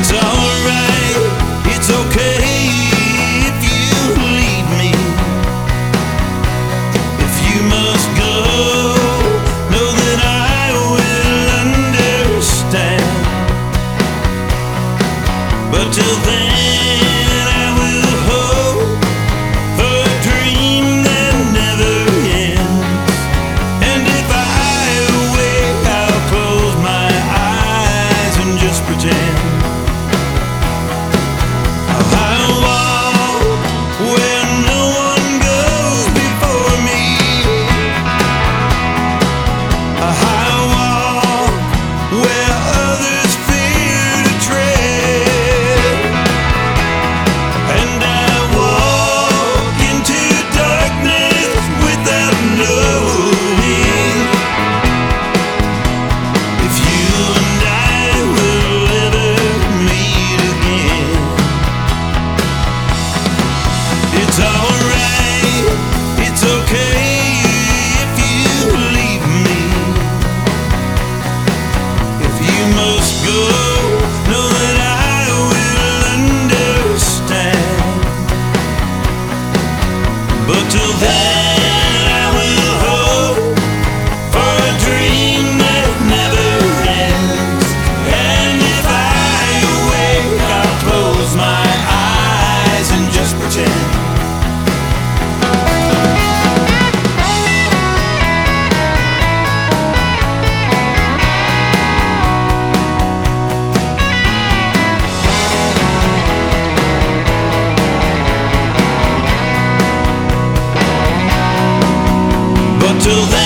alright, it's okay if you leave me. If you must go, know that I will understand. But till then I will hope for a dream that never ends. And if I awake, I'll close my eyes and just pretend. I'll walk where no one goes before me. I'll walk where others fear to tread. And I walk into darkness without knowing if you and I will ever meet again. It's alright, it's okay if you leave me. If you must go, know that I will understand. But till then I will hope for a dream that never ends. And if I awake, I'll close my eyes and just pretend. But till then